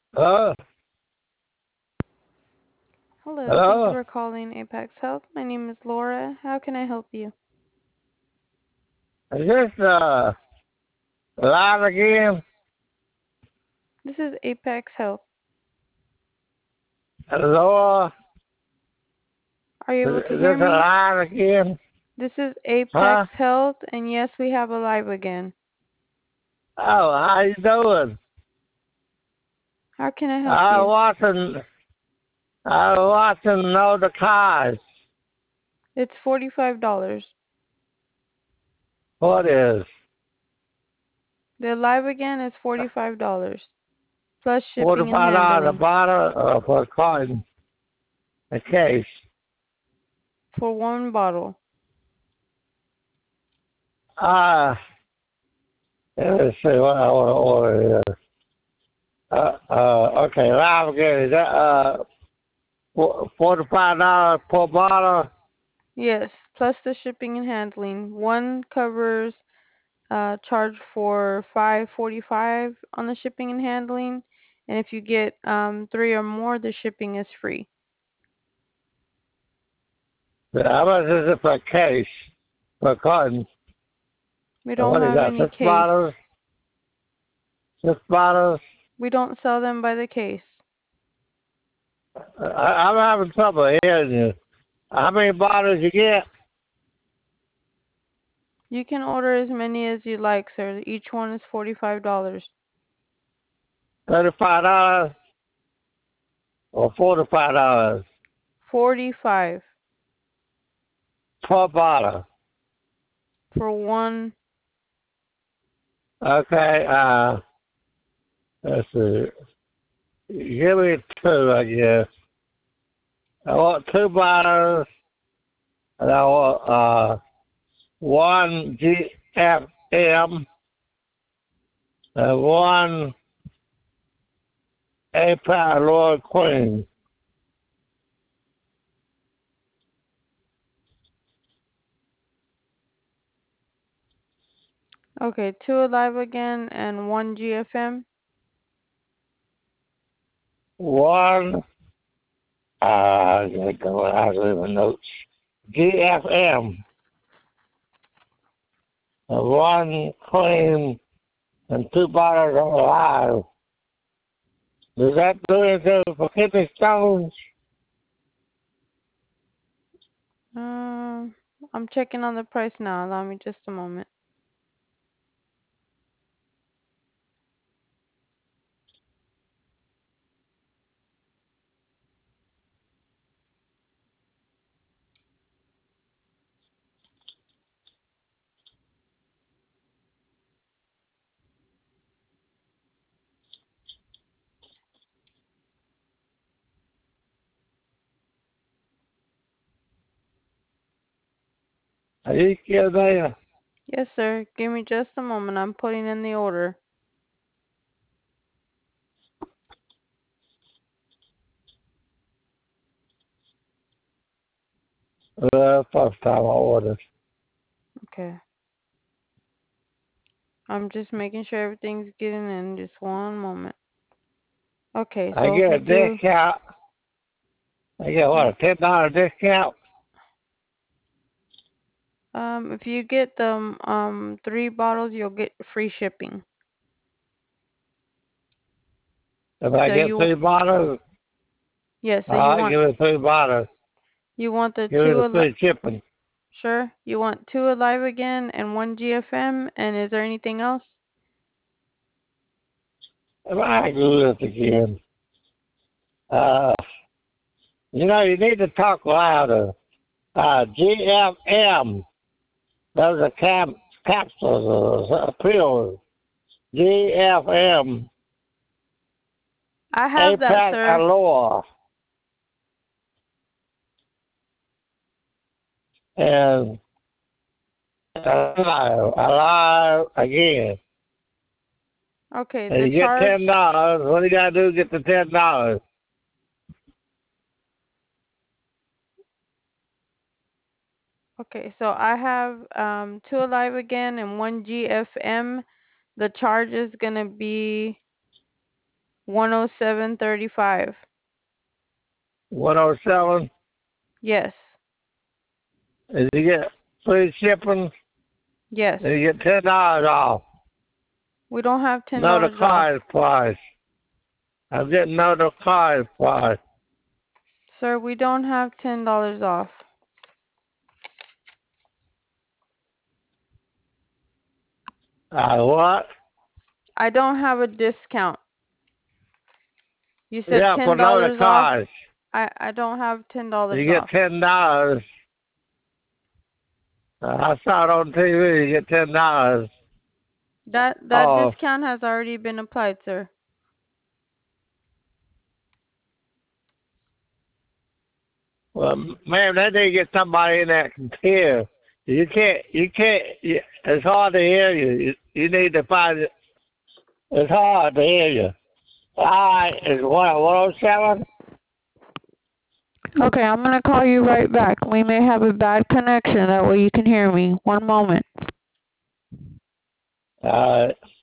Hello? Hello, thank you Hello? for calling Apex Health. My name is Laura. How can I help you? Is this live again? This is Apex Health. Hello? Are you Is able to hear this me? live again? This is Huh? Apex Health, and yes, we have a live again. Oh, how you doing? How can I help I you? watching I watching Know the Cars. It's $45. What is? The live again is $45 plus shipping and $45 a handling bottle for a carton, a case. for one bottle. Uh, let me see what I want to order here. Okay, live again. Is that $45 per bottle? Yes, plus the shipping and handling. One covers charge for $5.45 on the shipping and handling, and if you get three or more, the shipping is free. How much is it for a case? For a carton? We And don't what is have that? any Six case. bottles? Six bottles? We don't sell them by the case. I'm having trouble hearing you. How many bottles you get? You can order as many as you like, sir. Each one is $45. $35 or $45 $45 per bottle. for one. Okay, let's see. Give me two, I guess. I want two bottles, and I want one GFM and one A-Power Lord Queen. Okay, two Alive Again and one GFM. One, I gotta go out of the notes. GFM, one clean and two bottles of alive. Does that do anything for kidney stones? Um, I'm checking on the price now. Allow me just a moment. Are you still there? Yes, sir. Give me just a moment. I'm putting in the order. First time I ordered. Okay. I'm just making sure everything's getting in. Just one moment. Okay, I so if get you a do, discount. I get what, a $10 discount? if you get the three bottles, you'll get free shipping. If I So get three bottles, yes, so all right, give me three bottles. you want the Give me the free shipping. sure, you want two Alive Again and one GFM, and is there anything else? If I do this again, uh, you need to talk louder. GFM, those are capsules, pills. GFM, I have that, APAC sir. Aloha, and alive again. Okay, And the you get charge. $10. What do you gotta do to get the $10? Okay, so I have two Alive Again and one GFM. The charge is gonna be $107.35. 107. Yes. And you get free shipping, Yes. and you get $10 off. We don't have No, the $10 off. card price. I'm getting no the card price. Sir, we don't have $10 off. What? I don't have a discount. You said Yeah, for no the $10 off. cards. I don't have $10 You get off. $10. I saw it on TV. You get $10. That Oh, discount has already been applied, sir. well, ma'am, they need to get somebody in that can hear. You can't. It's hard to hear you. You need to find it. It's hard to hear you. All right, it's 107. Okay, I'm going to call you right back. We may have a bad connection. That way you can hear me. One moment. All right.